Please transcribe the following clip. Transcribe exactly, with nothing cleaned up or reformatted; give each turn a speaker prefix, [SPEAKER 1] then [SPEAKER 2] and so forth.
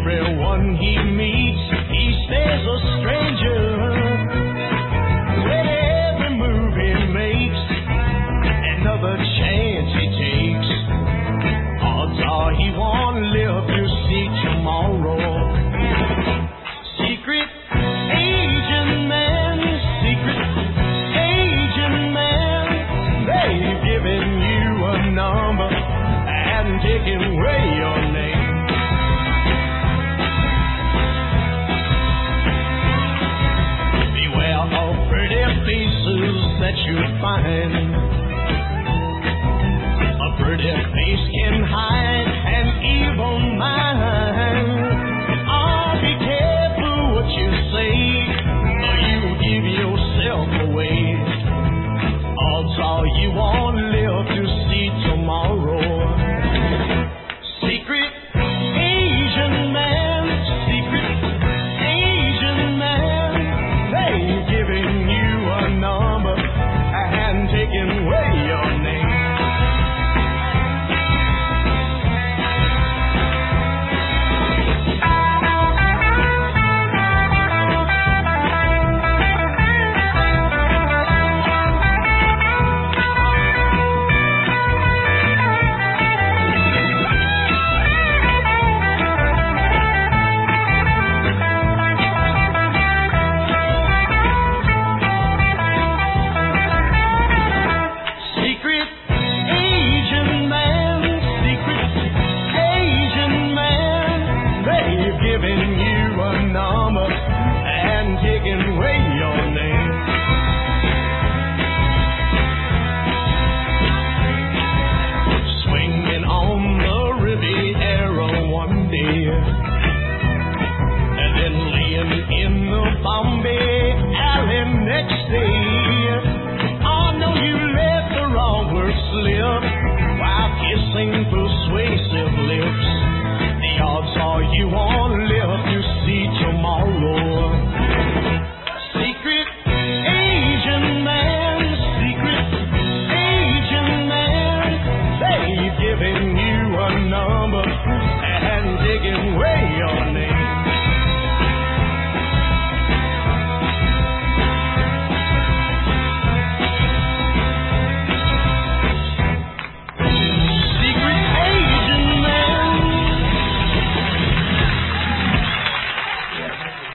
[SPEAKER 1] everyone he meets, he stays a stranger. With every move he makes, another chance he takes, odds are he won't live to see tomorrow. Secret agent man, secret agent man, they've given you a number and taken away your name. Beware of pretty faces that you find. A pretty face can hide an evil mind. Oh, be careful what you say, or you give yourself away. Odds are you won't live to see tomorrow. Secret Asian man, secret Asian man, they've given you a number and taken away your name. Secret Asian man, secret Asian man, they've given you a number and taken away your name. Swinging on the Riviera one day,